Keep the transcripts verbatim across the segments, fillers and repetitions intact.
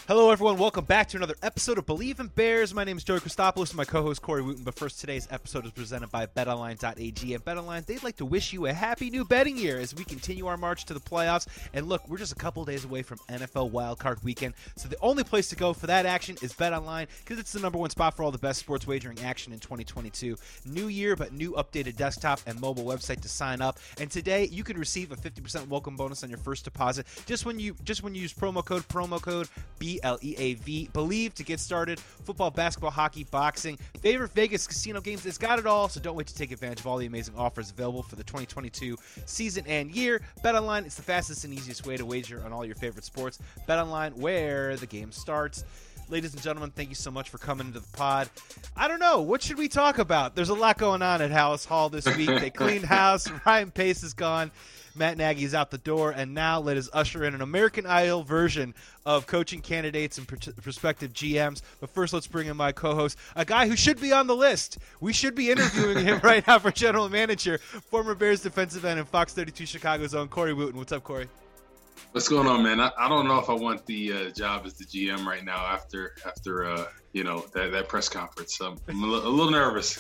Hello, everyone. Welcome back to another episode of Believe in Bears. My name is Joey Christopoulos and my co-host Corey Wooten. But first, today's episode is presented by Bet Online dot A G. And Bet Online, they'd like to wish you a happy new betting year as we continue our march to the playoffs. And look, we're just a couple days away from N F L Wildcard Weekend, so the only place to go for that action is Bet Online because it's the number one spot for all the best sports wagering action in twenty twenty-two. New year, but new updated desktop and mobile website to sign up. And today, you can receive a fifty percent welcome bonus on your first deposit just when you just when you use promo code promo code B L E A V. Believe to get started. Football, basketball, hockey, boxing, favorite Vegas casino games. It's got it all, so don't wait to take advantage of all the amazing offers available for the twenty twenty-two season and year. BetOnline is the fastest and easiest way to wager on all your favorite sports. BetOnline, where the game starts. Ladies and gentlemen, thank you so much for coming into the pod. I don't know. What should we talk about? There's a lot going on at Halas Hall this week. They cleaned house. Ryan Pace is gone. Matt Nagy is out the door. And now let us usher in an American Idol version of coaching candidates and pr- prospective G Ms. But first, let's bring in my co-host, a guy who should be on the list. We should be interviewing him right now for general manager, former Bears defensive end and Fox thirty-two Chicago's own Corey Wooten. What's up, Corey? What's going on, man? I, I don't know if I want the uh, job as the G M right now after after uh, you know that, that press conference. So I'm a, l- a little nervous.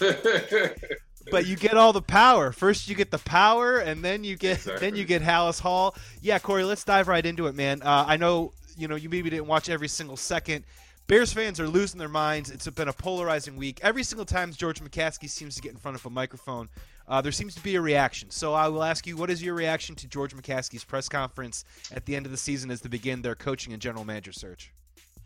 But you get all the power. First, you get the power, and then you get Exactly. then you get Halas Hall. Yeah, Corey, let's dive right into it, man. Uh, I know you know you maybe didn't watch every single second. Bears fans are losing their minds. It's been a polarizing week. Every single time George McCaskey seems to get in front of a microphone, uh, there seems to be a reaction. So I will ask you, what is your reaction to George McCaskey's press conference at the end of the season as they begin their coaching and general manager search?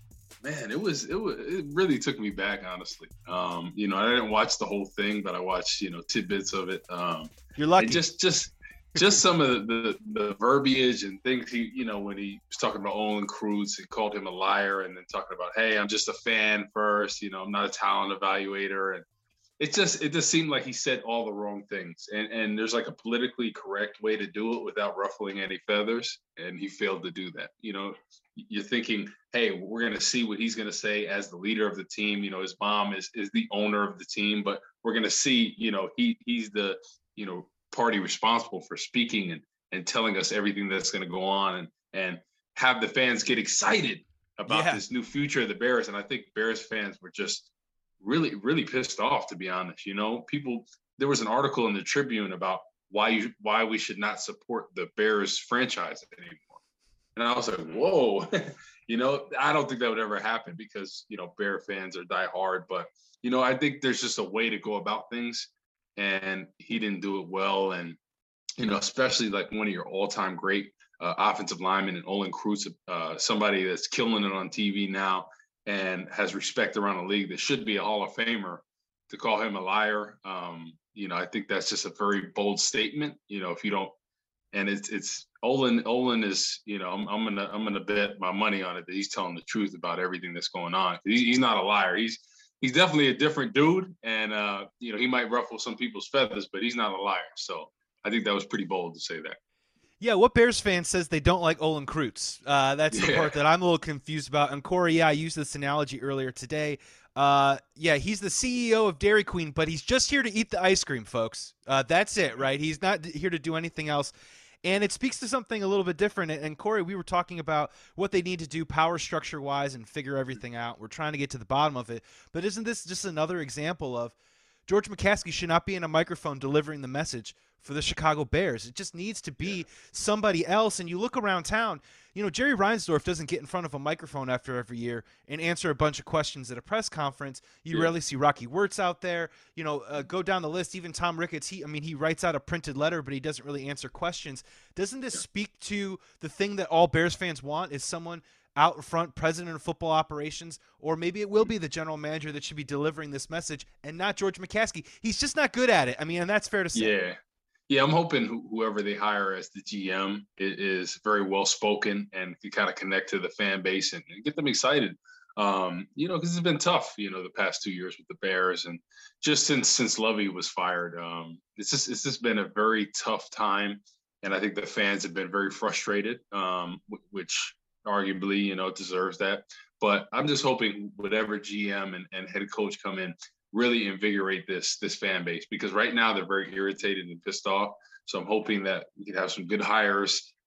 Man, it was it was it really took me back, honestly. Um, you know, I didn't watch the whole thing, but I watched you know tidbits of it. Um, You're lucky. and just just just some of the, the the verbiage and things he you know when he was talking about Olin Kreutz and called him a liar, and then talking about, hey, I'm just a fan first. You know, I'm not a talent evaluator, and it just it just seemed like he said all the wrong things. And and there's like a politically correct way to do it without ruffling any feathers, and he failed to do that. You know, you're thinking, hey, we're going to see what he's going to say as the leader of the team. You know, his mom is is the owner of the team, but we're going to see, you know, he he's the, you know, party responsible for speaking and and telling us everything that's going to go on, and and have the fans get excited about Yeah. this new future of the Bears. And I think Bears fans were just really, really pissed off, to be honest. You know, people, there was an article in the Tribune about why you, why we should not support the Bears franchise anymore. And I was like, whoa, you know, I don't think that would ever happen because, you know, Bear fans are diehard. But, you know, I think there's just a way to go about things. And he didn't do it well. And, you know, especially like one of your all-time great uh, offensive linemen and Olin Kreutz, uh, somebody that's killing it on T V now and has respect around the league that should be a Hall of Famer, to call him a liar. Um, you know, I think that's just a very bold statement. You know, if you don't, and it's it's Olin. Olin is, you know, I'm, I'm gonna I'm gonna bet my money on it that he's telling the truth about everything that's going on. He, he's not a liar. He's he's definitely a different dude, and uh, you know, he might ruffle some people's feathers, but he's not a liar. So I think that was pretty bold to say that. Yeah, what Bears fan says they don't like Olin Kreutz? Uh, that's the Yeah. part that I'm a little confused about. And Corey, yeah, I used this analogy earlier today. Uh, yeah, he's the C E O of Dairy Queen, but he's just here to eat the ice cream, folks. Uh, that's it, right? He's not here to do anything else. And it speaks to something a little bit different. And Corey, we were talking about what they need to do power structure wise and figure everything out. We're trying to get to the bottom of it. But isn't this just another example of George McCaskey should not be in a microphone delivering the message for the Chicago Bears? It just needs to be somebody else. And you look around town, you know, Jerry Reinsdorf doesn't get in front of a microphone after every year and answer a bunch of questions at a press conference. You Yeah. rarely see Rocky Wirtz out there. You know, uh, go down the list. Even Tom Ricketts, he, I mean, he writes out a printed letter, but he doesn't really answer questions. Doesn't this speak to the thing that all Bears fans want, is someone out front, president of football operations, or maybe it will be the general manager that should be delivering this message and not George McCaskey? He's just not good at it. I mean, and that's fair to say. Yeah. Yeah, I'm hoping wh- whoever they hire as the G M i- is very well spoken and can kind of connect to the fan base and, and get them excited. Um, you know, because it's been tough, you know, the past two years with the Bears, and just since since Lovey was fired, um, it's just it's just been a very tough time, and I think the fans have been very frustrated, um, wh- which arguably, you know, deserves that. But I'm just hoping whatever G M and, and head coach come in really invigorate this this fan base, because right now they're very irritated and pissed off. So I'm hoping that we can have some good hires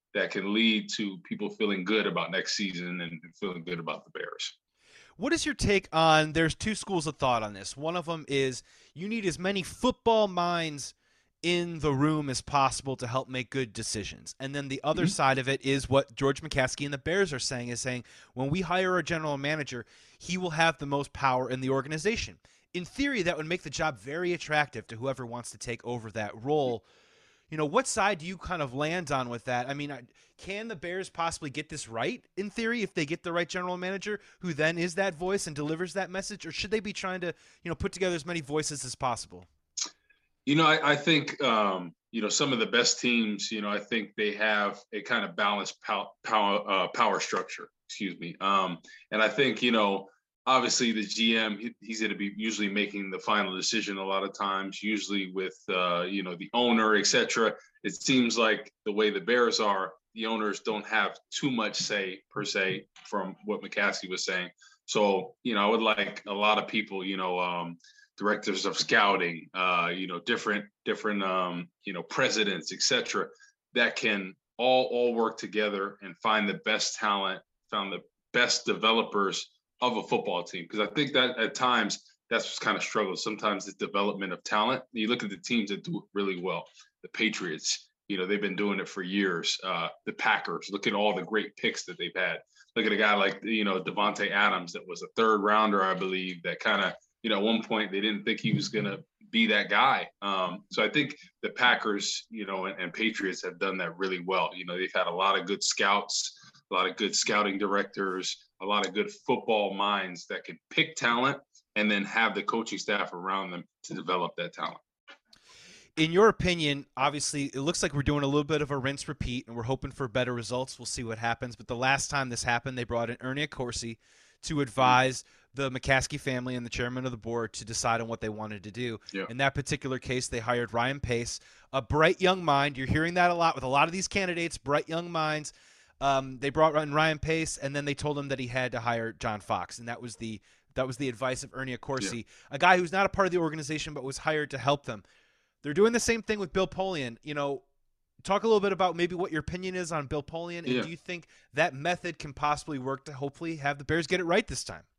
that can lead to people feeling good about next season and feeling good about the Bears. What is your take on, there's two schools of thought on this. One of them is you need as many football minds in the room as possible to help make good decisions. And then the other mm-hmm. side of it is what George McCaskey and the Bears are saying, is saying when we hire a general manager, he will have the most power in the organization. In theory, that would make the job very attractive to whoever wants to take over that role. You know, what side do you kind of land on with that? I mean, can the Bears possibly get this right, in theory, if they get the right general manager who then is that voice and delivers that message? Or should they be trying to, you know, put together as many voices as possible? You know, I, I think, um, you know, some of the best teams, you know, I think they have a kind of balanced pow- power, uh, power structure, excuse me. Um, and I think, you know, obviously the G M, he, he's going to be usually making the final decision a lot of times, usually with, uh, you know, the owner, et cetera. It seems like the way the Bears are, the owners don't have too much say, per se, from what McCaskey was saying. So, you know, I would like a lot of people, you know, um, directors of scouting, uh, you know, different, different, um, you know, presidents, et cetera, that can all, all work together and find the best talent, found the best developers of a football team. Because I think that at times that's what's kind of struggles. Sometimes the development of talent. You look at the teams that do it really well. The Patriots, you know, they've been doing it for years. Uh, the Packers, look at all the great picks that they've had. Look at a guy like, you know, Devontae Adams that was a third rounder, I believe, that kind of, you know, at one point they didn't think he was going to be that guy. Um, so I think the Packers, you know, and, and Patriots have done that really well. You know, they've had a lot of good scouts, a lot of good scouting directors, a lot of good football minds that can pick talent and then have the coaching staff around them to develop that talent. In your opinion, obviously, it looks like we're doing a little bit of a rinse repeat, and we're hoping for better results. We'll see what happens. But the last time this happened, they brought in Ernie Accorsi to advise the McCaskey family and the chairman of the board to decide on what they wanted to do. Yeah. In that particular case, they hired Ryan Pace, a bright young mind. You're hearing that a lot with a lot of these candidates, bright young minds. Um, they brought in Ryan Pace, and then they told him that he had to hire John Fox, and that was the that was the advice of Ernie Accorsi, yeah. a guy who's not a part of the organization but was hired to help them. They're doing the same thing with Bill Polian. You know, talk a little bit about maybe what your opinion is on Bill Polian, and yeah. do you think that method can possibly work to hopefully have the Bears get it right this time?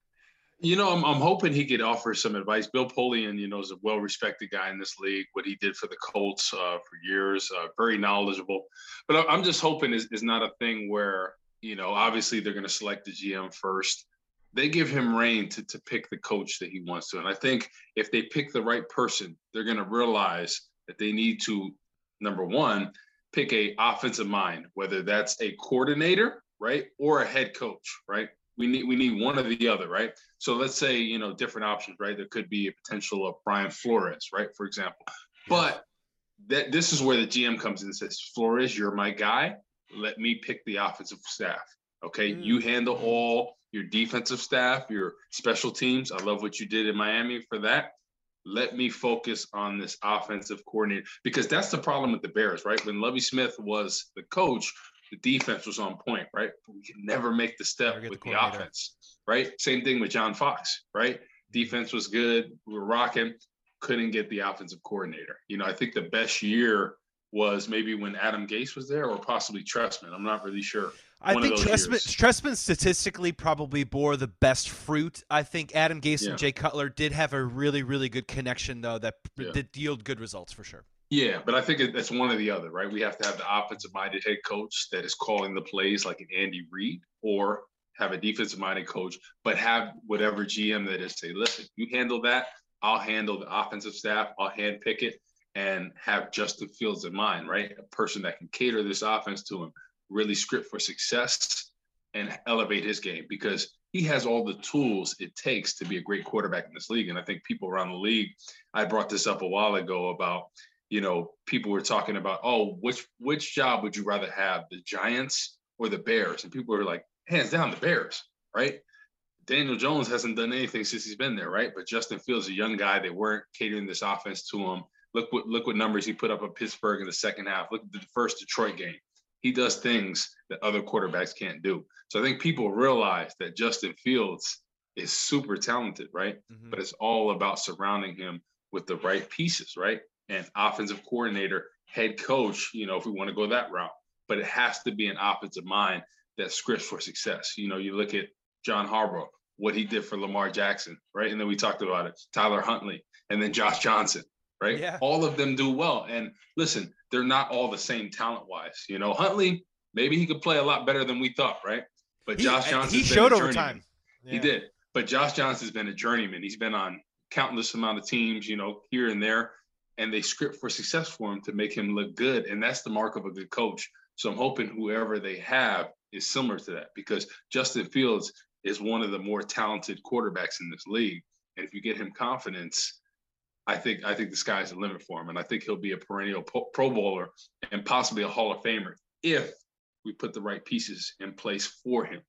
You know, I'm, I'm hoping he could offer some advice. Bill Polian, you know, is a well-respected guy in this league. What he did for the Colts uh, for years, uh, very knowledgeable. But I'm just hoping is is not a thing where, you know, obviously they're going to select the G M first. They give him reign to to pick the coach that he wants to. And I think if they pick the right person, they're going to realize that they need to, number one, pick a offensive mind, whether that's a coordinator, right, or a head coach, right? We need we need one or the other, right? So let's say, you know, different options, right? There could be a potential of Brian Flores, right, for example. But that this is where the G M comes in and says, Flores, you're my guy. Let me pick the offensive staff, okay? Mm. You handle all your defensive staff, your special teams. I love what you did in Miami for that. Let me focus on this offensive coordinator, because that's the problem with the Bears, right? When Lovie Smith was the coach, the defense was on point, right? But we could never make the step with the, the offense, right? Same thing with John Fox, right? Defense was good. We were rocking. Couldn't get the offensive coordinator. You know, I think the best year was maybe when Adam Gase was there, or possibly Trestman. I'm not really sure. I One think Trestman, Trestman statistically probably bore the best fruit. I think Adam Gase yeah. and Jay Cutler did have a really, really good connection, though, that yeah. did yield good results for sure. Yeah, but I think it's one or the other, right? We have to have the offensive-minded head coach that is calling the plays like an Andy Reid, or have a defensive-minded coach, but have whatever G M that is say, listen, you handle that, I'll handle the offensive staff, I'll handpick it, and have Justin Fields in mind, right? A person that can cater this offense to him, really script for success, and elevate his game, because he has all the tools it takes to be a great quarterback in this league. And I think people around the league, I brought this up a while ago about, you know, people were talking about, oh, which which job would you rather have, the Giants or the Bears? And people were like, hands down, the Bears, right? Daniel Jones hasn't done anything since he's been there, right? But Justin Fields, a young guy, they weren't catering this offense to him. Look what look what numbers he put up at Pittsburgh in the second half. Look at the first Detroit game. He does things that other quarterbacks can't do. So I think people realize that Justin Fields is super talented, right? Mm-hmm. But it's all about surrounding him with the right pieces, right? And offensive coordinator, head coach, you know, if we want to go that route, but it has to be an offensive mind that scripts for success. You know, you look at John Harbaugh, what he did for Lamar Jackson, right? And then we talked about it, Tyler Huntley, and then Josh Johnson, right? Yeah. All of them do well. And listen, they're not all the same talent-wise. You know, Huntley, maybe he could play a lot better than we thought, right? But he, Josh Johnson, he showed over time. Yeah. He did. But Josh Johnson's been a journeyman. He's been on countless amount of teams, you know, here and there, and they script for success for him to make him look good. And that's the mark of a good coach. So I'm hoping whoever they have is similar to that, because Justin Fields is one of the more talented quarterbacks in this league. And if you get him confidence, I think I think the sky's the limit for him. And I think he'll be a perennial Pro Bowler and possibly a Hall of Famer if we put the right pieces in place for him.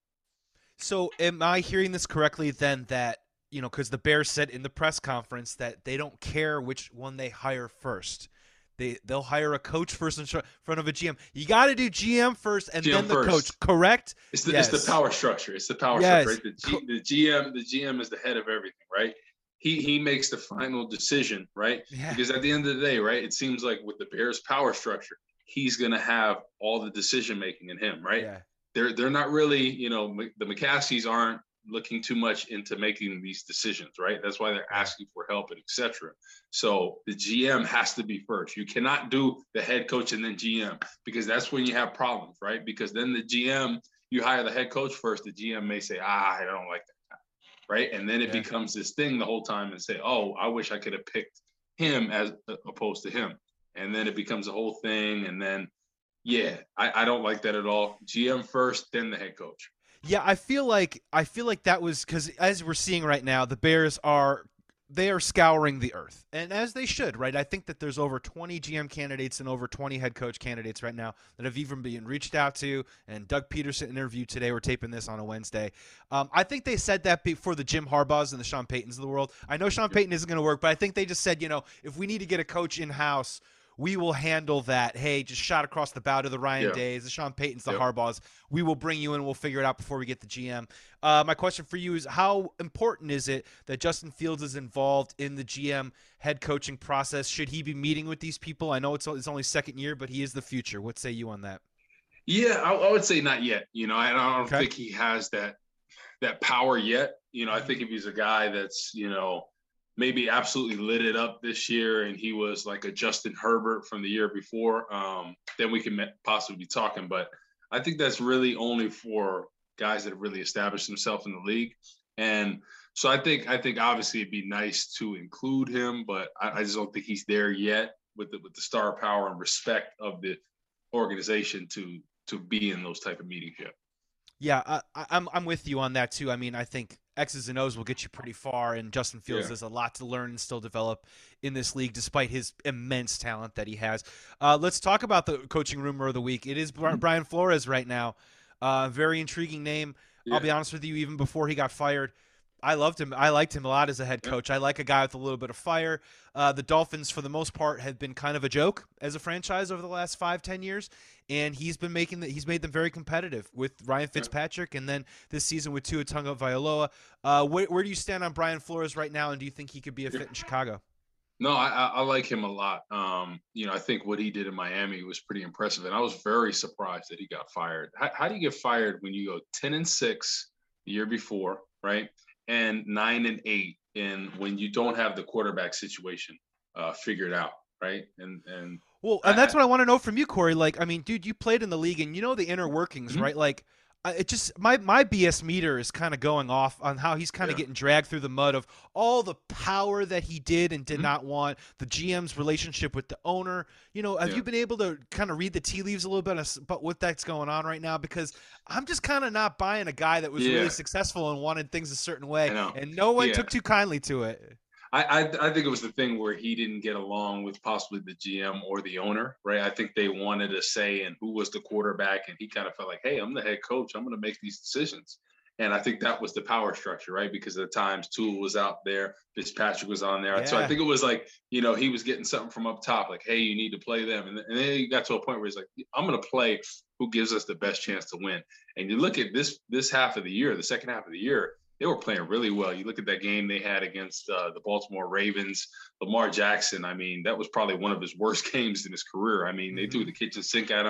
So am I hearing this correctly then that, you know, because the Bears said in the press conference that they don't care which one they hire first. They, they'll hire a coach first in front of a G M. You got to do G M first and G M then the first. Coach, correct? It's the, yes. it's the power structure. It's the power yes. structure. Right? The, G, the G M the G M is the head of everything, right? He he makes the final decision, right? Yeah. Because at the end of the day, right, it seems like with the Bears' power structure, he's going to have all the decision making in him, right? Yeah. They're they're not really, you know, the McCaskies aren't looking too much into making these decisions, right? That's why they're asking for help and et cetera. So the G M has to be first. You cannot do the head coach and then G M, because that's when you have problems, right? Because then the G M, you hire the head coach first, the G M may say, ah, I don't like that guy, right? And then it yeah. becomes this thing the whole time and say, oh, I wish I could have picked him as opposed to him. And then it becomes a whole thing. And then, yeah, I, I don't like that at all. G M first, then the head coach. Yeah, I feel like I feel like that was because as we're seeing right now, the Bears are they are scouring the earth, and as they should, right? I think that there's over twenty G M candidates and over twenty head coach candidates right now that have even been reached out to. And Doug Peterson interviewed today. We're taping this on a Wednesday. Um, I think they said that before the Jim Harbaughs and the Sean Paytons of the world. I know Sean Payton isn't going to work, but I think they just said, you know, if we need to get a coach in house, we will handle that. Hey, just shot across the bow to the Ryan yeah. Days, the Sean Paytons, the yep. Harbaughs. We will bring you in. We'll figure it out before we get the G M. Uh, my question for you is, how important is it that Justin Fields is involved in the G M head coaching process? Should he be meeting with these people? I know it's it's only second year, but he is the future. What say you on that? Yeah, I, I would say not yet. You know, I don't okay. think he has that that power yet. You know, I think if he's a guy that's, you know, maybe absolutely lit it up this year and he was like a Justin Herbert from the year before, um, then we can possibly be talking. But I think that's really only for guys that have really established themselves in the league. And so I think I think obviously it'd be nice to include him, but I, I just don't think he's there yet with the, with the star power and respect of the organization to to be in those type of meetings yet. Yeah, I, I'm I'm with you on that too. I mean, I think X's and O's will get you pretty far, and Justin Fields yeah. has a lot to learn and still develop in this league, despite his immense talent that he has. Uh, let's talk about the coaching rumor of the week. It is Brian Flores right now. Uh, very intriguing name. Yeah. I'll be honest with you, even before he got fired, I loved him. I liked him a lot as a head coach. Yeah. I like a guy with a little bit of fire. Uh, the Dolphins, for the most part, have been kind of a joke as a franchise over the last five, ten years, and he's been making the, he's made them very competitive with Ryan Fitzpatrick, yeah. and then this season with Tua Tagovailoa. Uh, where, where do you stand on Brian Flores right now, and do you think he could be a fit in Chicago? No, I, I like him a lot. Um, you know, I think what he did in Miami was pretty impressive, and I was very surprised that he got fired. How, how do you get fired when you go ten and six the year before, right? And nine and eight, and when you don't have the quarterback situation uh, figured out, right? And and well, and that's I, what I want to know from you, Corey. Like, I mean, dude, you played in the league, and you know the inner workings, mm-hmm. right? Like, I, it just my my B S meter is kind of going off on how he's kind of yeah. getting dragged through the mud of all the power that he did and did mm-hmm. not want, the G M's relationship with the owner. You know, have yeah. you been able to kind of read the tea leaves a little bit about what that's going on right now? Because I'm just kind of not buying a guy that was yeah. really successful and wanted things a certain way, and no one yeah. took too kindly to it. I, I I think it was the thing where he didn't get along with possibly the G M or the owner, right? I think they wanted a say in who was the quarterback, and he kind of felt like, hey, I'm the head coach. I'm going to make these decisions. And I think that was the power structure, right? Because at the times Tua was out there, Fitzpatrick was on there. Yeah. So I think it was like, you know, he was getting something from up top, like, hey, you need to play them. And, and then he got to a point where he's like, I'm going to play who gives us the best chance to win. And you look at this this half of the year, the second half of the year, they were playing really well. You look at that game they had against uh, the Baltimore Ravens. Lamar Jackson, I mean, that was probably one of his worst games in his career. I mean, they mm-hmm. threw the kitchen sink at him.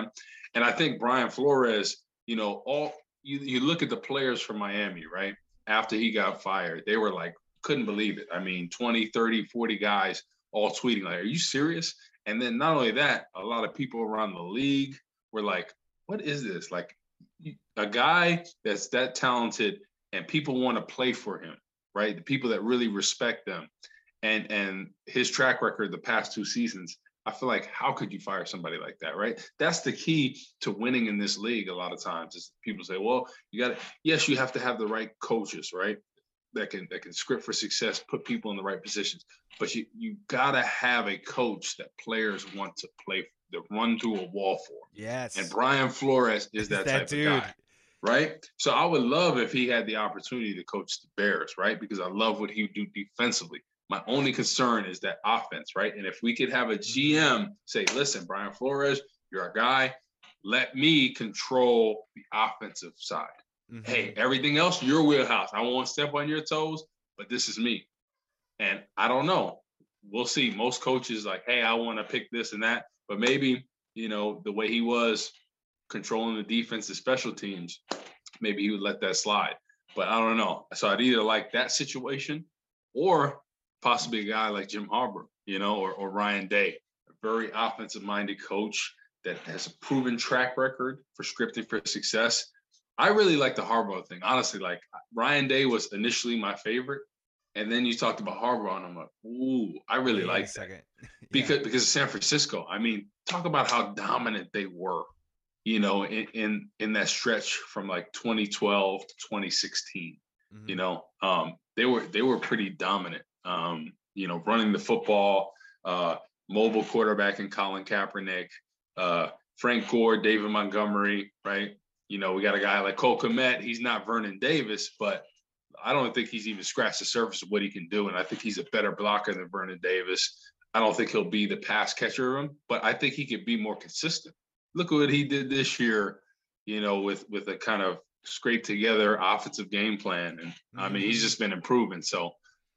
And I think Brian Flores, you know, all you, you look at the players from Miami, right? After he got fired, they were like, couldn't believe it. I mean, twenty, thirty, forty guys all tweeting like, are you serious? And then not only that, a lot of people around the league were like, what is this? Like a guy that's that talented and people want to play for him, right? The people that really respect them. And and his track record the past two seasons, I feel like how could you fire somebody like that, right? That's the key to winning in this league a lot of times is people say, well, you got to, yes, you have to have the right coaches, right? That can that can script for success, put people in the right positions. But you you gotta have a coach that players want to play, that run through a wall for. Yes. And Brian Flores is that, that type dude. of guy, right? So I would love if he had the opportunity to coach the Bears, right? Because I love what he would do defensively. My only concern is that offense, right? And if we could have a G M say, listen, Brian Flores, you're our guy. Let me control the offensive side. Mm-hmm. Hey, everything else, your wheelhouse. I won't step on your toes, but this is me. And I don't know. We'll see. Most coaches like, hey, I want to pick this and that. But maybe, you know, the way he was controlling the defense and special teams, maybe he would let that slide. But I don't know. So I'd either like that situation or possibly a guy like Jim Harbaugh, you know, or, or Ryan Day, a very offensive-minded coach that has a proven track record for scripting for success. I really like the Harbaugh thing. Honestly, like Ryan Day was initially my favorite. And then you talked about Harbaugh, and I'm like, ooh, I really Wait like that. yeah. Because because of San Francisco. I mean, talk about how dominant they were, you know, in in, in that stretch from like twenty twelve to twenty sixteen. Mm-hmm. You know, um, they were they were pretty dominant. Um, you know, running the football, uh, mobile quarterback in Colin Kaepernick, uh, Frank Gore, David Montgomery, right? You know, we got a guy like Cole Kmet. He's not Vernon Davis, but I don't think he's even scratched the surface of what he can do. And I think he's a better blocker than Vernon Davis. I don't think he'll be the pass catcher of him, but I think he could be more consistent. Look at what he did this year, you know, with, with a kind of scraped together offensive game plan. And mm-hmm. I mean, he's just been improving. So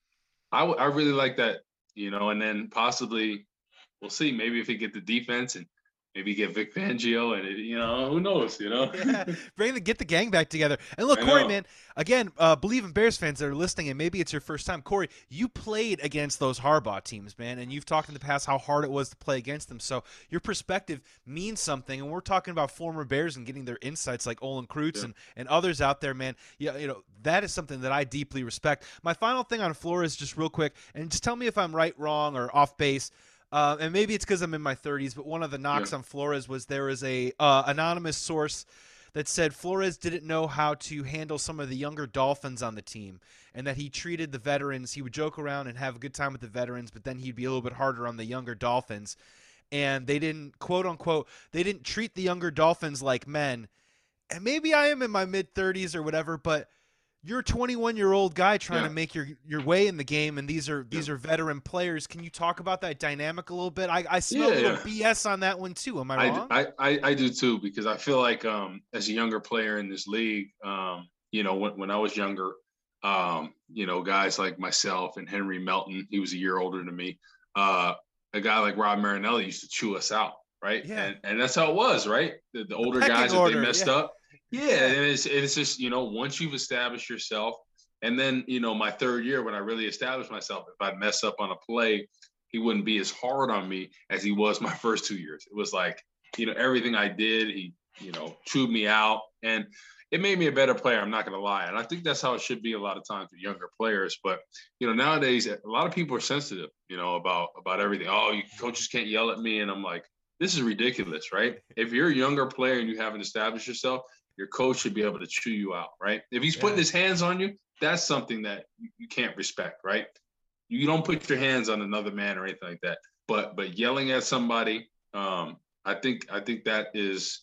I, w- I really like that, you know, and then possibly we'll see, maybe if he get the defense and maybe get Vic Fangio and, it, you know, who knows, you know? yeah, bring the, get the gang back together. And look, Corey, man, again, uh, Believe in Bears fans that are listening, and maybe it's your first time. Corey, you played against those Harbaugh teams, man, and you've talked in the past how hard it was to play against them. So your perspective means something, and we're talking about former Bears and getting their insights like Olin Kreutz yeah. and, and others out there, man. Yeah, you know, that is something that I deeply respect. My final thing on Flores, just real quick, and just tell me if I'm right, wrong, or off base. Uh, and maybe it's because I'm in my thirties, but one of the knocks yeah. on Flores was there was a uh, anonymous source that said Flores didn't know how to handle some of the younger Dolphins on the team, and that he treated the veterans. He would joke around and have a good time with the veterans, but then he'd be a little bit harder on the younger Dolphins. And they didn't, quote unquote, they didn't treat the younger Dolphins like men. And maybe I am in my mid thirties or whatever, but you're a twenty-one-year-old guy trying yeah. to make your, your way in the game, and these are these yeah. are veteran players. Can you talk about that dynamic a little bit? I, I smell yeah, a little yeah. B S on that one too. Am I wrong? I, I, I do too, because I feel like um, as a younger player in this league, um, you know, when, when I was younger, um, you know, guys like myself and Henry Melton, he was a year older than me. Uh, a guy like Rob Marinelli used to chew us out, right? Yeah. And and that's how it was, right? The, the older the guys, order, if they messed yeah. up. Yeah, and it's it's just, you know, once you've established yourself, and then, you know, my third year when I really established myself, if I'd mess up on a play, he wouldn't be as hard on me as he was my first two years. It was like, you know, everything I did, he, you know, chewed me out, and it made me a better player. I'm not going to lie. And I think that's how it should be a lot of times with younger players. But, you know, nowadays, a lot of people are sensitive, you know, about, about everything. Oh, you coaches can't yell at me. And I'm like, this is ridiculous, right? If you're a younger player and you haven't established yourself, your coach should be able to chew you out, right? If he's yeah. putting his hands on you, that's something that you, you can't respect, right? You don't put your hands on another man or anything like that. But but yelling at somebody, um, I think I think that is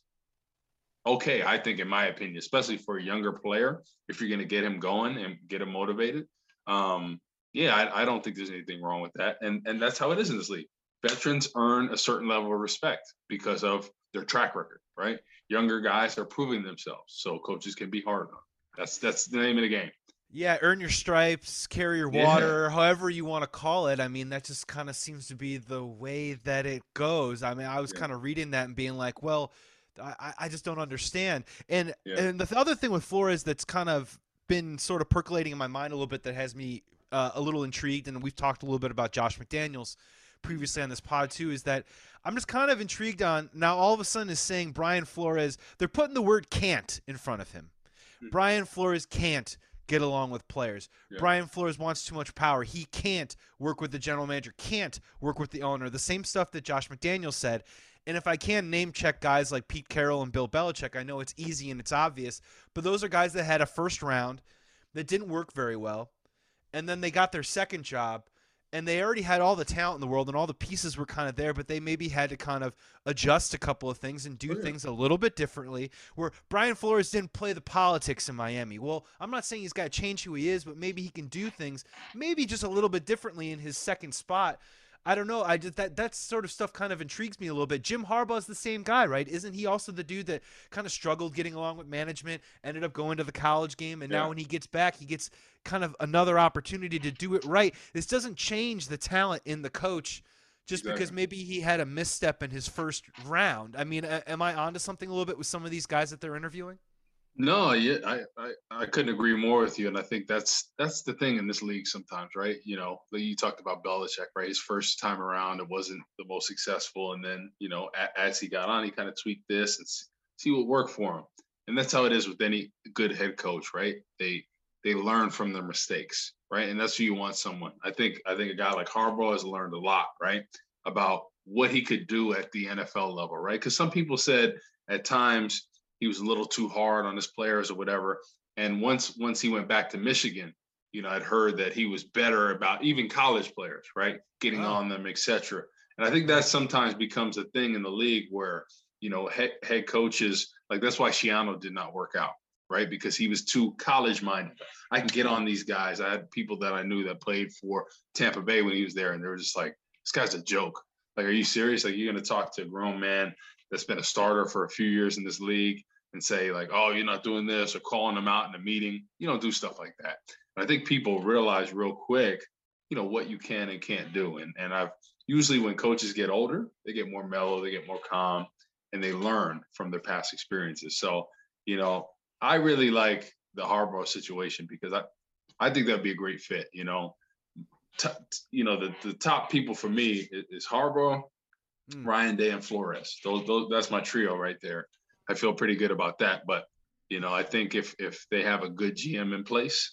okay. I think, in my opinion, especially for a younger player, if you're going to get him going and get him motivated, um, yeah, I, I don't think there's anything wrong with that. And and that's how it is in this league. Veterans earn a certain level of respect because of their track record, right? Younger guys are proving themselves, so coaches can be hard on them. That's that's the name of the game. Yeah, earn your stripes, carry your water, yeah. however you want to call it. I mean, that just kind of seems to be the way that it goes. I mean, I was yeah. kind of reading that and being like, well, I, I just don't understand. And Yeah. and the other thing with Flores that's kind of been sort of percolating in my mind a little bit that has me uh, a little intrigued, and we've talked a little bit about Josh McDaniels previously on this pod too, is that I'm just kind of intrigued on now all of a sudden is saying Brian Flores, they're putting the word can't in front of him. Mm-hmm. Brian Flores can't get along with players. Yeah. Brian Flores wants too much power. He can't work with the general manager, can't work with the owner. The same stuff that Josh McDaniels said. And if I can name check guys like Pete Carroll and Bill Belichick, I know it's easy and it's obvious, but those are guys that had a first round that didn't work very well, and then they got their second job, and they already had all the talent in the world and all the pieces were kind of there, but they maybe had to kind of adjust a couple of things and do oh, yeah. things a little bit differently, where Brian Flores didn't play the politics in Miami. Well, I'm not saying he's got to change who he is, but maybe he can do things maybe just a little bit differently in his second spot. I don't know. I just that that sort of stuff kind of intrigues me a little bit. Jim Harbaugh's the same guy, right? Isn't he also the dude that kind of struggled getting along with management, ended up going to the college game, and yeah. now when he gets back, he gets kind of another opportunity to do it right. This doesn't change the talent in the coach just exactly. because maybe he had a misstep in his first round. I mean, am I onto something a little bit with some of these guys that they're interviewing? No, yeah, I, I, I couldn't agree more with you. And I think that's that's the thing in this league sometimes, right? You know, you talked about Belichick, right? His first time around, it wasn't the most successful. And then, you know, as he got on, he kind of tweaked this and see what worked for him. And that's how it is with any good head coach, right? They they learn from their mistakes, right? And that's who you want someone. I think I think a guy like Harbaugh has learned a lot, right? About what he could do at the N F L level, right? Because some people said at times – he was a little too hard on his players or whatever. And once once he went back to Michigan, you know, I'd heard that he was better about even college players, right? Getting oh. on them, et cetera. And I think that sometimes becomes a thing in the league where, you know, head, head coaches, like that's why Schiano did not work out, right? Because he was too college minded. I can get on these guys. I had people that I knew that played for Tampa Bay when he was there, and they were just like, this guy's a joke. Like, are you serious? Like, you're going to talk to a grown man that's been a starter for a few years in this league and say like, oh, you're not doing this, or calling them out in a meeting. You don't do stuff like that. And I think people realize real quick, you know, what you can and can't do. And and I've usually when coaches get older, they get more mellow, they get more calm, and they learn from their past experiences. So, you know, I really like the Harbaugh situation because I, I think that'd be a great fit. You know, T- you know, the, the top people for me is, is Harbaugh, mm. Ryan Day, and Flores. Those, those that's my trio right there. I feel pretty good about that. But, you know, I think if if they have a good G M in place,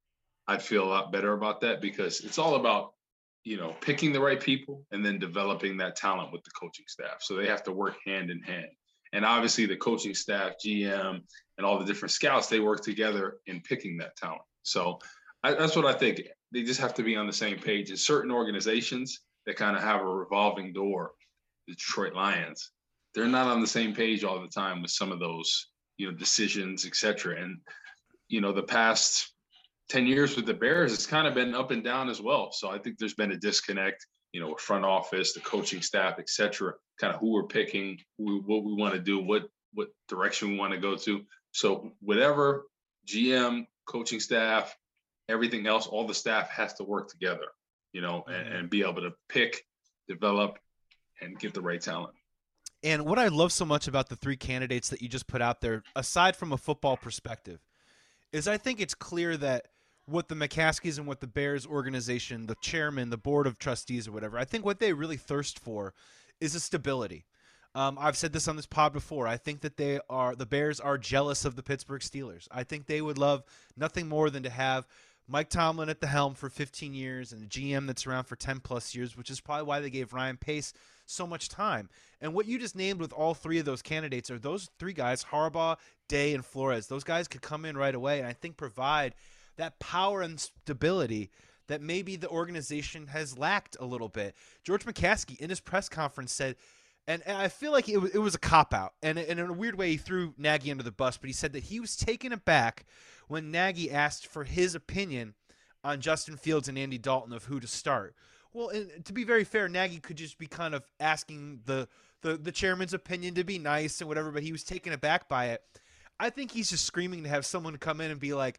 I'd feel a lot better about that because it's all about, you know, picking the right people and then developing that talent with the coaching staff. So they have to work hand in hand. And obviously the coaching staff, G M, and all the different scouts, they work together in picking that talent. So I, that's what I think. They just have to be on the same page. In certain organizations that kind of have a revolving door, the Detroit Lions, they're not on the same page all the time with some of those, you know, decisions, et cetera. And, you know, the past ten years with the Bears, it's kind of been up and down as well. So I think there's been a disconnect, you know, front office, the coaching staff, et cetera, kind of who we're picking, who, what we want to do, what, what direction we want to go to. So whatever G M, coaching staff, everything else, all the staff has to work together, you know, mm-hmm. and, and be able to pick, develop, and get the right talent. And what I love so much about the three candidates that you just put out there, aside from a football perspective, is I think it's clear that what the McCaskies and what the Bears organization, the chairman, the board of trustees or whatever, I think what they really thirst for is a stability. Um, I've said this on this pod before. I think that they are the Bears are jealous of the Pittsburgh Steelers. I think they would love nothing more than to have Mike Tomlin at the helm for fifteen years and a G M that's around for ten plus years, which is probably why they gave Ryan Pace so much time. And what you just named with all three of those candidates are those three guys, Harbaugh, Day, and Flores. Those guys could come in right away and I think provide that power and stability that maybe the organization has lacked a little bit. George McCaskey in his press conference said, and, and I feel like it was, it was a cop-out, and, and in a weird way he threw Nagy under the bus, but he said that he was taken aback when Nagy asked for his opinion on Justin Fields and Andy Dalton of who to start. Well, and to be very fair, Nagy could just be kind of asking the, the, the chairman's opinion to be nice and whatever, but he was taken aback by it. I think he's just screaming to have someone come in and be like,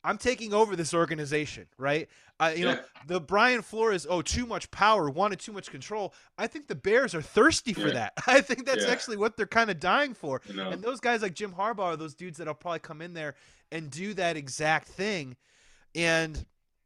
I'm taking over this organization, right? Uh, you Yeah. know, the Brian Flores, oh, too much power, wanted too much control. I think the Bears are thirsty for Yeah. that. I think that's Yeah. actually what they're kind of dying for. You know? And those guys like Jim Harbaugh are those dudes that'll probably come in there and do that exact thing. And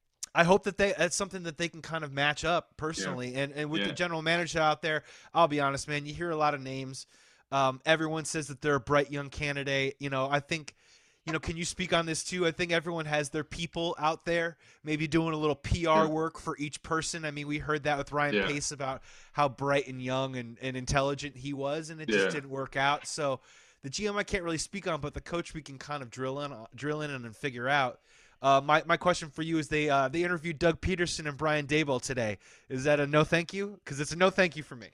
I hope that they that's something that they can kind of match up personally. Yeah. And and with yeah. the general manager out there, I'll be honest, man, you hear a lot of names. Um, everyone says that they're a bright young candidate. You know, I think, you know, can you speak on this too? I think everyone has their people out there, maybe doing a little P R yeah. work for each person. I mean, we heard that with Ryan yeah. Pace about how bright and young and, and intelligent he was, and it yeah. just didn't work out. So the G M I can't really speak on, but the coach we can kind of drill in, drill in and figure out. Uh, my my question for you is they uh, they interviewed Doug Peterson and Brian Daboll today. Is that a no thank you? Because it's a no thank you for me.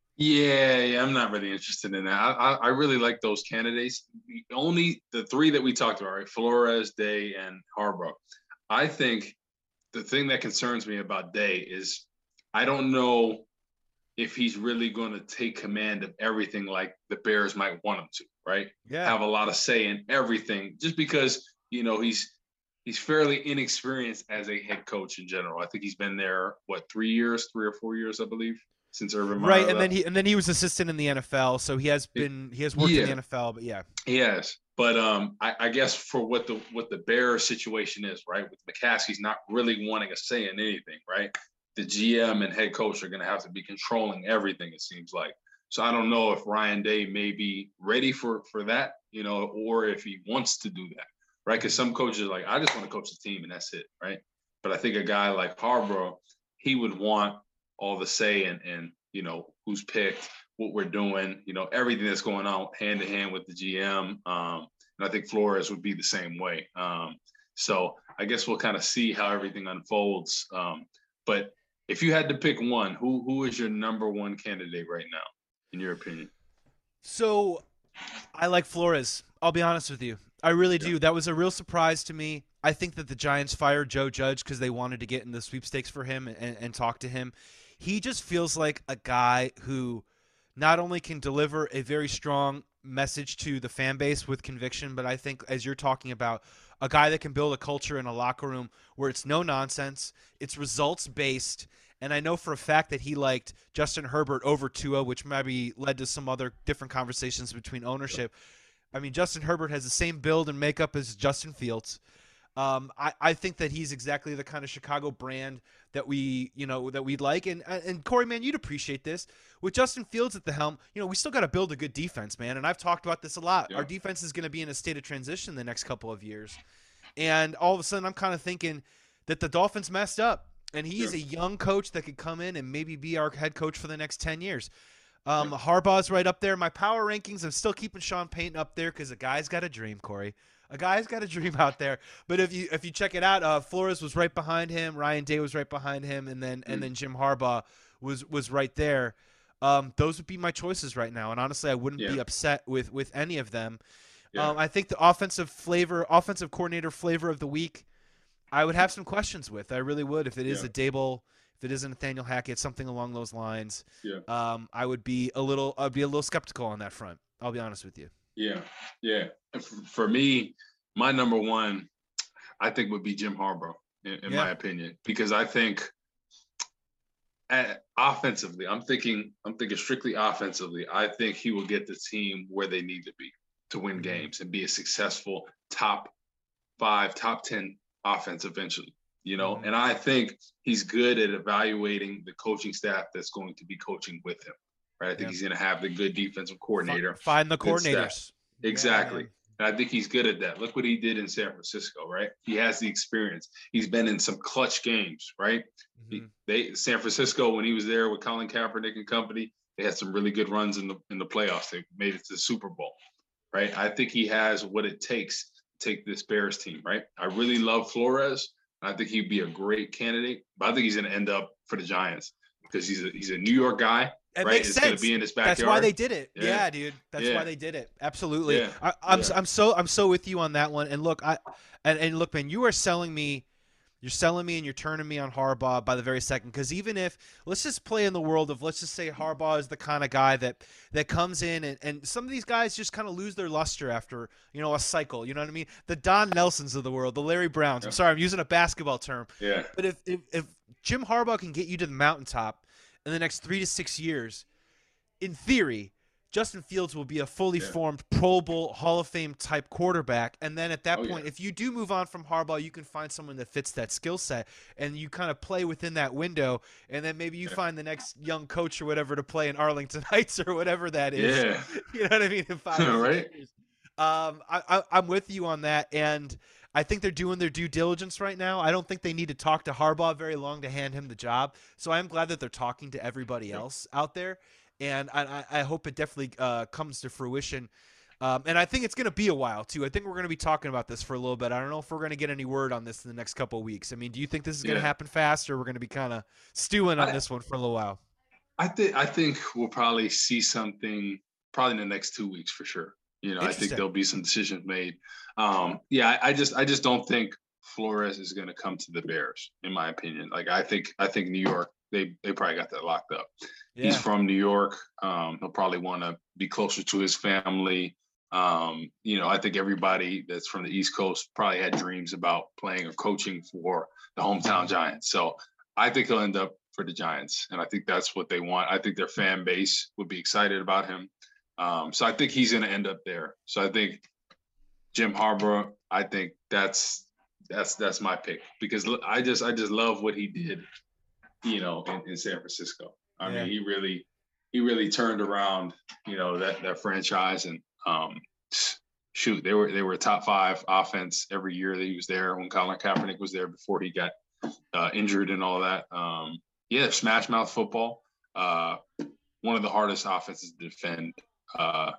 Yeah, yeah, I'm not really interested in that. I, I, I really like those candidates. Only the three that we talked about, right? Flores, Day, and Harbaugh. I think the thing that concerns me about Day is I don't know if he's really going to take command of everything like the Bears might want him to, right? Yeah. Have a lot of say in everything just because, you know, he's he's fairly inexperienced as a head coach in general. I think he's been there, what, three years, three or four years, I believe. Since Urban Meyer right, and left. then he and then he was assistant in the N F L, so he has been he has worked yeah. in the N F L, but yeah, yes. But um, I, I guess for what the what the Bears situation is, right, with McCaskey's not really wanting a say in anything, right? The G M and head coach are going to have to be controlling everything. It seems like. So I don't know if Ryan Day may be ready for for that, you know, or if he wants to do that, right? Because some coaches are like, I just want to coach the team and that's it, right? But I think a guy like Harbaugh, he would want all the say and, and, you know, who's picked, what we're doing, you know, everything that's going on hand to hand with the G M. Um, and I think Flores would be the same way. Um, so I guess we'll kind of see how everything unfolds. Um, but if you had to pick one, who who is your number one candidate right now, in your opinion? So I like Flores. I'll be honest with you. I really do. Yeah. That was a real surprise to me. I think that the Giants fired Joe Judge because they wanted to get in the sweepstakes for him and, and talk to him. He just feels like a guy who not only can deliver a very strong message to the fan base with conviction, but I think, as you're talking about, a guy that can build a culture in a locker room where it's no nonsense, it's results-based, and I know for a fact that he liked Justin Herbert over Tua, which maybe led to some other different conversations between ownership. I mean, Justin Herbert has the same build and makeup as Justin Fields. Um, I, I think that he's exactly the kind of Chicago brand that we, you know, that we'd like. And, and Corey, man, you'd appreciate this. With Justin Fields at the helm, you know, we still got to build a good defense, man. And I've talked about this a lot. Yeah. Our defense is going to be in a state of transition the next couple of years. And all of a sudden I'm kind of thinking that the Dolphins messed up. And he's yeah. a young coach that could come in and maybe be our head coach for the next ten years. Um, yeah. Harbaugh's right up there. My power rankings, I'm still keeping Sean Payton up there because a guy's got a dream, Corey. A guy's got a dream out there. But if you if you check it out, uh, Flores was right behind him. Ryan Day was right behind him, and then mm. and then Jim Harbaugh was was right there. Um, those would be my choices right now. And honestly, I wouldn't yeah. be upset with with any of them. Yeah. Um, I think the offensive flavor, offensive coordinator flavor of the week, I would have some questions with. I really would. If it is yeah. a Daboll, if it is a Nathaniel Hackett, something along those lines. Yeah. Um, I would be a little I'd be a little skeptical on that front. I'll be honest with you. Yeah, yeah. For me, my number one, I think, would be Jim Harbaugh, in, in yeah. my opinion, because I think at, offensively, I'm thinking, I'm thinking strictly offensively. I think he will get the team where they need to be to win games and be a successful top five, top ten offense eventually. You know, mm-hmm. and I think he's good at evaluating the coaching staff that's going to be coaching with him. Right, I think yeah. he's going to have the good defensive coordinator. Find the coordinators. Exactly. Yeah. And I think he's good at that. Look what he did in San Francisco, right? He has the experience. He's been in some clutch games, right? Mm-hmm. He, they San Francisco, when he was there with Colin Kaepernick and company, they had some really good runs in the in the playoffs. They made it to the Super Bowl, right? I think he has what it takes to take this Bears team, right? I really love Flores. I think he'd be a great candidate, but I think he's going to end up for the Giants because he's a, he's a New York guy. It right? makes it's sense. Gonna be in his backyard. That's why they did it. Yeah, yeah dude. That's yeah. why they did it. Absolutely. Yeah. I, I'm yeah. I'm so I'm so with you on that one. And look, I and, and look, man, you are selling me You're selling me and you're turning me on Harbaugh by the very second. Because even if let's just play in the world of let's just say Harbaugh is the kind of guy that that comes in and, and some of these guys just kind of lose their luster after you know a cycle. You know what I mean? The Don Nelsons of the world, the Larry Browns. I'm sorry, I'm using a basketball term. Yeah. But if if, if Jim Harbaugh can get you to the mountaintop in the next three to six years, in theory, Justin Fields will be a fully Yeah. formed Pro Bowl, Hall of Fame type quarterback. And then at that Oh, point, yeah. if you do move on from Harbaugh, you can find someone that fits that skill set and you kind of play within that window. And then maybe you Yeah. find the next young coach or whatever to play in Arlington Heights or whatever that is. Yeah. You know what I mean? In five or Right? six years. Um, I, I, I'm with you on that. And I think they're doing their due diligence right now. I don't think they need to talk to Harbaugh very long to hand him the job. So I'm glad that they're talking to everybody else out there. And I, I hope it definitely uh, comes to fruition. Um, and I think it's going to be a while, too. I think we're going to be talking about this for a little bit. I don't know if we're going to get any word on this in the next couple of weeks. I mean, do you think this is going to Yeah. happen fast, or we're going to be kind of stewing on I- this one for a little while? I think I think we'll probably see something probably in the next two weeks for sure. You know, I think Interesting. there'll be some decisions made. Um, yeah, I, I just I just don't think Flores is going to come to the Bears, in my opinion. Like I think I think New York they they probably got that locked up. Yeah. He's from New York. Um, he'll probably want to be closer to his family. Um, you know, I think everybody that's from the East Coast probably had dreams about playing or coaching for the hometown Giants. So I think he'll end up for the Giants, and I think that's what they want. I think their fan base would be excited about him. Um, so I think he's going to end up there. So I think Jim Harbaugh. I think that's that's that's my pick because look, I just I just love what he did. You know, in, in San Francisco. I Yeah. mean, he really he really turned around. You know that that franchise and um, shoot, they were they were a top five offense every year that he was there when Colin Kaepernick was there before he got uh, injured and all that. Um, yeah, smash mouth football. Uh, one of the hardest offenses to defend. Uh,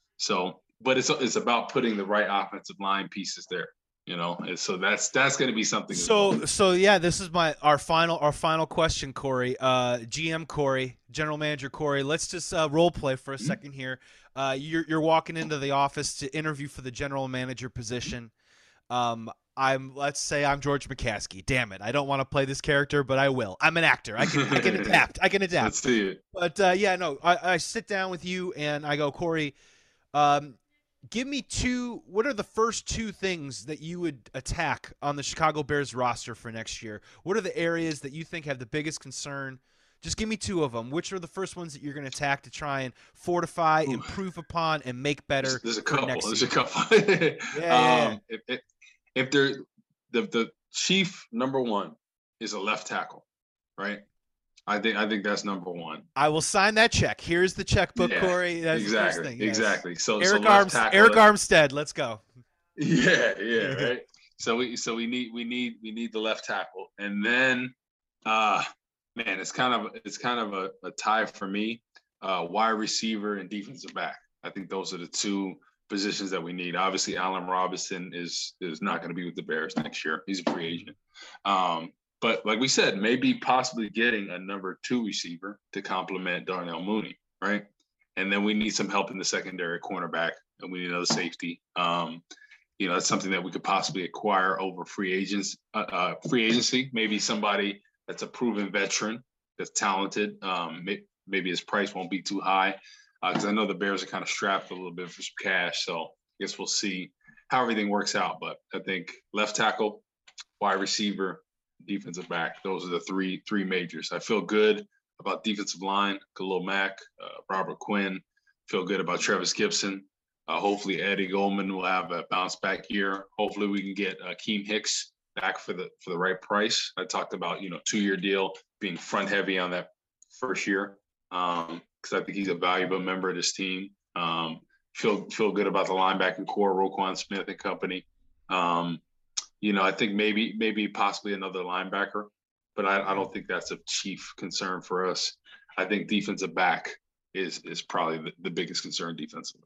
so, but it's it's about putting the right offensive line pieces there. You know, and so that's that's going to be something. as So well. so yeah, this is my our final our final question, Corey. Uh, G M Corey, General Manager Corey. Let's just uh, role play for a Mhm. second here. Uh, you're you're walking into the office to interview for the general manager position. Um, I'm let's say I'm George McCaskey. Damn it, I don't want to play this character, but I will. I'm an actor. I can I can adapt. I can adapt. Let's see it. But uh, yeah, no, I, I sit down with you and I go, Corey, um, give me two. What are the first two things that you would attack on the Chicago Bears roster for next year? What are the areas that you think have the biggest concern? Just give me two of them. Which are the first ones that you're going to attack to try and fortify, Ooh. improve upon, and make better? There's, there's a for couple. next There's season? a couple. Yeah, yeah, um, if, if if they're the the chief number one is a left tackle, right? I think I think that's number one. I will sign that check. Here's the checkbook, Yeah, Corey. That's exactly, the first thing. Yes. exactly. So Eric so left Arms, tackle, Eric that- Armstead. Let's go. Yeah, yeah, right. So we so we need we need we need the left tackle, and then uh man, it's kind of it's kind of a, a tie for me. Uh, wide receiver and defensive back. I think those are the two positions that we need. Obviously, Allen Robinson is is not going to be with the Bears next year. He's a free agent. Um, but like we said, maybe possibly getting a number two receiver to complement Darnell Mooney, right? And then we need some help in the secondary cornerback, and we need another safety. Um, you know, that's something that we could possibly acquire over free agents, uh, uh, free agency. Maybe somebody that's a proven veteran, that's talented. Um, may, maybe his price won't be too high, because uh, I know the Bears are kind of strapped a little bit for some cash. So I guess we'll see how everything works out. But I think left tackle, wide receiver, defensive back, those are the three three majors. I feel good about defensive line, Khalil Mack, uh, Robert Quinn. Feel good about Travis Gibson. Uh, hopefully Eddie Goldman will have a bounce back year. Hopefully we can get uh, Keem Hicks back for the for the right price. I talked about, you know, two-year deal, being front heavy on that first year, um, because I think he's a valuable member of this team. Um, feel feel good about the linebacking core, Roquan Smith and company. Um, you know, I think maybe maybe possibly another linebacker, but I, I don't think that's a chief concern for us. I think defensive back is is probably the, the biggest concern defensively.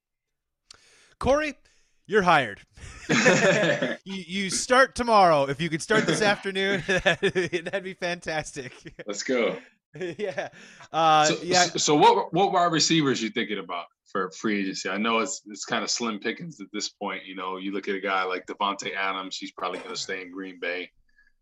Corey, you're hired. you, you start tomorrow. If you could start this afternoon, that'd be fantastic. Let's go. yeah. Uh, so, yeah. So what what wide receivers you thinking about for free agency? I know it's it's kind of slim pickings at this point. You know, you look at a guy like Devontae Adams. He's probably going to stay in Green Bay.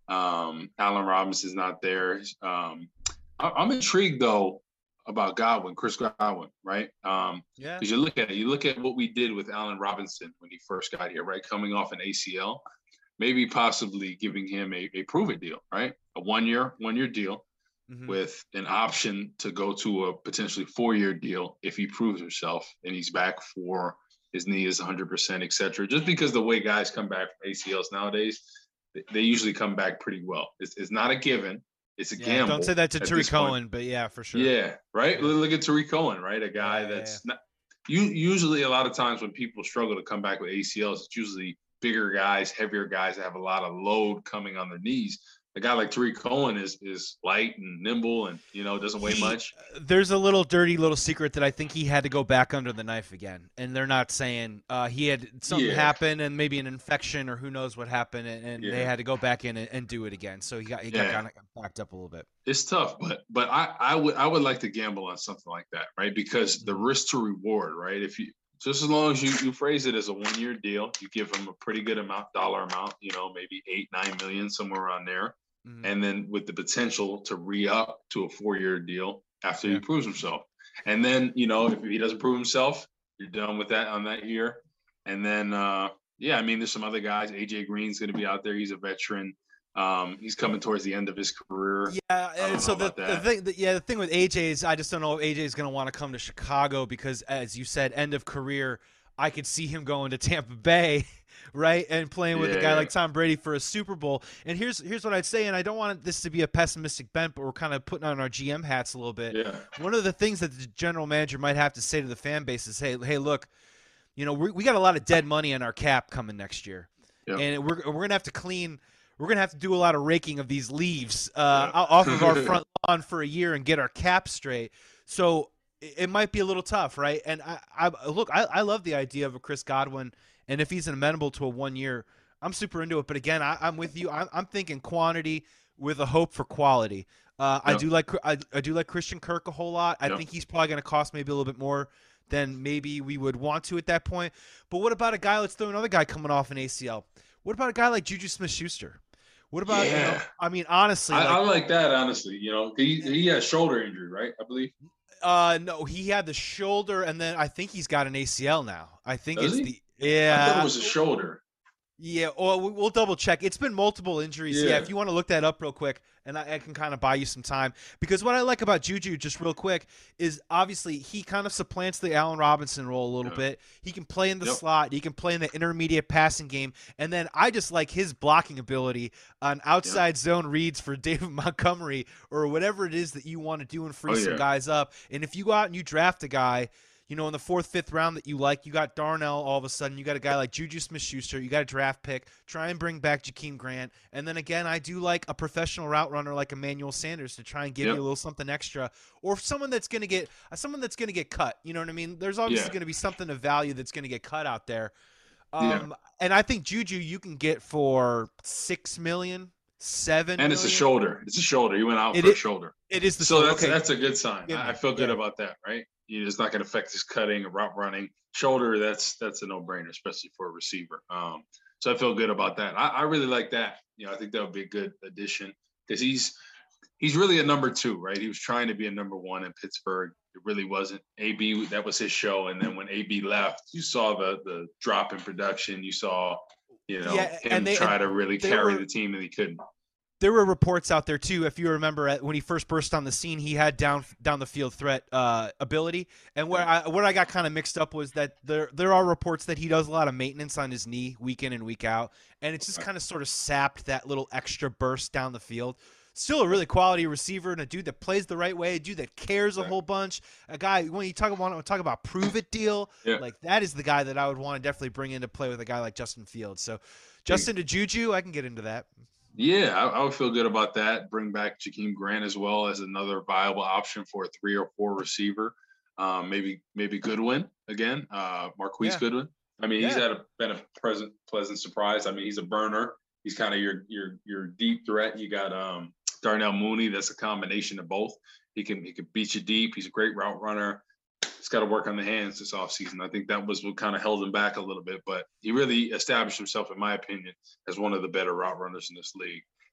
Um, Allen Robinson's not there. Um, I, I'm intrigued though about Godwin, Chris Godwin, right? Um, Yeah. because you look at it, you look at what we did with Allen Robinson when he first got here, right? Coming off an A C L, maybe possibly giving him a, a prove it deal, right? A one year, one year deal Mm-hmm. with an option to go to a potentially four year deal if he proves himself and he's back for his knee is one hundred percent, et cetera. Just because the way guys come back from A C Ls nowadays, they usually come back pretty well. It's, it's not a given. It's a Yeah, gamble. don't say that to at Tariq this point. Cohen, but yeah, for sure. Yeah, right. Yeah. Look at Tariq Cohen, right? A guy Yeah, yeah, that's not. You usually a lot of times when people struggle to come back with A C Ls, it's usually bigger guys, heavier guys that have a lot of load coming on their knees. A guy like Tariq Cohen is is light and nimble, and you know doesn't weigh He- much. There's a little dirty little secret that I think he had to go back under the knife again, and they're not saying uh, he had something Yeah. happen and maybe an infection or who knows what happened, and, and they Yeah. had to go back in and, and do it again. So he got he got Yeah. kind of backed up a little bit. It's tough, but but I I would I would like to gamble on something like that, right? Because the Mhm. risk to reward, right? If you just as long as you, you phrase it as a one year deal, you give them a pretty good amount, dollar amount, you know, maybe eight, nine million, somewhere around there. Mhm. And then with the potential to re-up to a four-year deal after Yeah. he proves himself. And then, you know, if he doesn't prove himself, you're done with that on that year. And then, uh, yeah, I mean, there's some other guys. A J Green's going to be out there. He's a veteran. Um, he's coming towards the end of his career. Yeah, don't and so know the, about the that. thing, the, yeah, the thing with A J is I just don't know if A J is going to want to come to Chicago because, as you said, end of career. I could see him going to Tampa Bay, right, and playing with a guy Yeah. like Tom Brady for a Super Bowl. And here's here's what I'd say, and I don't want this to be a pessimistic bent, but we're kind of putting on our G M hats a little bit. Yeah. One of the things that the general manager might have to say to the fan base is, hey, hey, look, you know, we we got a lot of dead money in our cap coming next year, Yep. and we're we're gonna have to clean. We're gonna have to do a lot of raking of these leaves uh, off of our front lawn for a year and get our cap straight. So it, it might be a little tough, right? And I, I look, I, I love the idea of a Chris Godwin, and if he's amenable to a one year, I'm super into it. But again, I, I'm with you. I'm, I'm thinking quantity with a hope for quality. Uh, I Yep. do like I, I do like Christian Kirk a whole lot. I Yep. think he's probably going to cost maybe a little bit more than maybe we would want to at that point. But what about a guy? Let's throw another guy coming off an A C L. What about a guy like Juju Smith-Schuster? What about? You know, Yeah. I mean, honestly, I, like, I like that, honestly. You know, he, he has shoulder injury, right? I believe. uh, no, he had the shoulder, and then I think he's got an A C L now. I think Does it's he? the yeah. I thought it was a shoulder. Yeah, well, we- we'll double check. It's been multiple injuries. Yeah, Yeah. if you want to look that up real quick, and I, I can kind of buy you some time. Because what I like about Juju, just real quick, is obviously he kind of supplants the Allen Robinson role a little Yeah. bit. He can play in the Yep. slot. He can play in the intermediate passing game. And then I just like his blocking ability on outside zone reads for David Montgomery or whatever it is that you want to do and free Oh, some yeah. guys up. And if you go out and you draft a guy – you know, in the fourth, fifth round that you like, you got Darnell all of a sudden. You got a guy like Juju Smith-Schuster. You got a draft pick. Try and bring back Jakeem Grant. And then again, I do like a professional route runner like Emmanuel Sanders to try and give Yep. you a little something extra, or someone that's going to get uh, someone that's going to get cut. You know what I mean? There's obviously Yeah. going to be something of value that's going to get cut out there. Yeah. Um, and I think Juju you can get for six million, seven. And it's a million. shoulder. It's a shoulder. He went out It for a is- shoulder. It is the So shoulder. that's okay. that's a good sign. Give I I me- feel good yeah. about that, right? You- It's not going to affect his cutting or route running. Shoulder, that's that's a no-brainer, especially for a receiver. Um, so I feel good about that. I, I really like that. You know, I think that would be a good addition because he's he's really a number two, right? He was trying to be a number one in Pittsburgh. It really wasn't. A B, that was his show, and then when A B left, you saw the the drop in production. You saw, you know, Yeah, him and they- try and to really they carry were- the team, and he couldn't. There were reports out there too. If you remember, at, when he first burst on the scene, he had down down the field threat uh, ability. And where I where I got kind of mixed up was that there there are reports that he does a lot of maintenance on his knee week in and week out, and it's just kind of sort of sapped that little extra burst down the field. Still a really quality receiver and a dude that plays the right way, a dude that cares a whole bunch. A guy when you talk about talk about prove it deal, Yeah. like that is the guy that I would want to definitely bring in to play with a guy like Justin Fields. So Justin to Juju, I can get into that. Yeah, I, I would feel good about that. Bring back Jakeem Grant as well as another viable option for a three or four receiver. Um, maybe maybe Goodwin again, uh, Marquise Yeah. Goodwin. I mean, he's Yeah. had a been a present pleasant surprise. I mean, he's a burner. He's kind of your your your deep threat. You got um, Darnell Mooney. That's a combination of both. He can he can beat you deep. He's a great route runner. He's got to work on the hands this offseason. I think that was what kind of held him back a little bit, but he really established himself, in my opinion, as one of the better route runners in this league.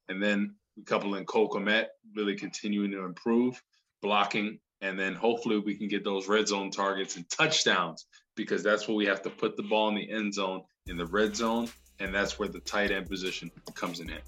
and then a couple in Cole Kmet, really continuing to improve, blocking, and then hopefully we can get those red zone targets and touchdowns, because that's where we have to put the ball in the end zone, in the red zone, and that's where the tight end position comes in handy.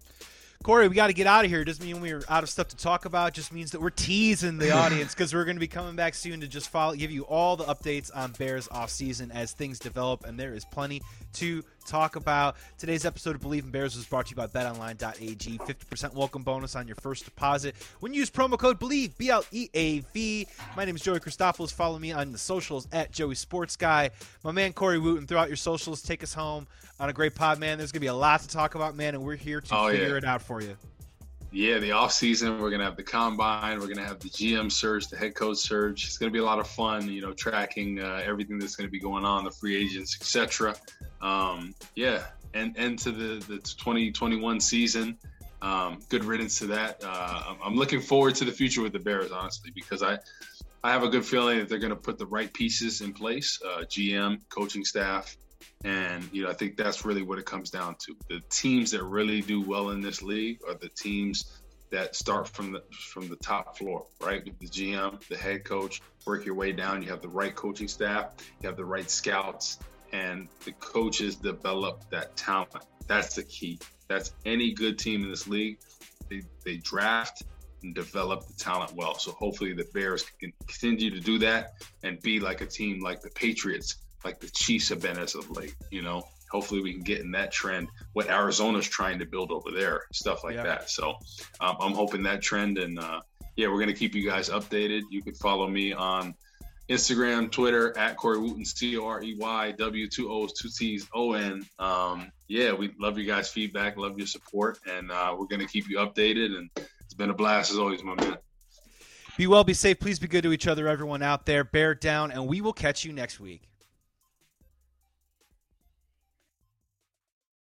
Corey, we got to get out of here. It doesn't mean we're out of stuff to talk about. It just means that we're teasing the audience, because we're going to be coming back soon to just follow, give you all the updates on Bears offseason as things develop, and there is plenty to talk about. Today's episode of Believe in Bears was brought to you by bet online dot a g. fifty percent welcome bonus on your first deposit when you use promo code BELIEVE, B L E A V. My name is Joey Christopoulos. Follow me on the socials at Joey Sports Guy. My man Corey Wooten, throughout your socials, take us home on a great pod, man. There's going to be a lot to talk about, man, and we're here to oh, figure yeah. it out for you. Yeah, the offseason, we're going to have the combine. We're going to have the G M search, the head coach search. It's going to be a lot of fun, you know, tracking uh, everything that's going to be going on, the free agents, et cetera. Um, yeah, and, and to the, the twenty twenty-one season. Um, good riddance to that. Uh, I'm, I'm looking forward to the future with the Bears, honestly, because I, I have a good feeling that they're going to put the right pieces in place, uh, G M, coaching staff. And, you know, I think that's really what it comes down to. The teams that really do well in this league are the teams that start from the from the top floor, right? With the G M, the head coach, work your way down. You have the right coaching staff, you have the right scouts, and the coaches develop that talent. That's the key. That's any good team in this league. They, they draft and develop the talent well. So hopefully the Bears can continue to do that and be like a team like the Patriots, like the Chiefs have been as of late. You know, hopefully we can get in that trend, what Arizona's trying to build over there, stuff like yeah. that. So um, I'm hoping that trend, and uh, yeah, we're going to keep you guys updated. You can follow me on Instagram, Twitter, at Corey Wooten, C O R E Y, W, two O's, two T's, O N. Um, yeah, we love you guys' feedback, love your support, and uh, we're going to keep you updated, and it's been a blast as always, my man. Be well, be safe, please be good to each other, everyone out there. Bear down, and we will catch you next week.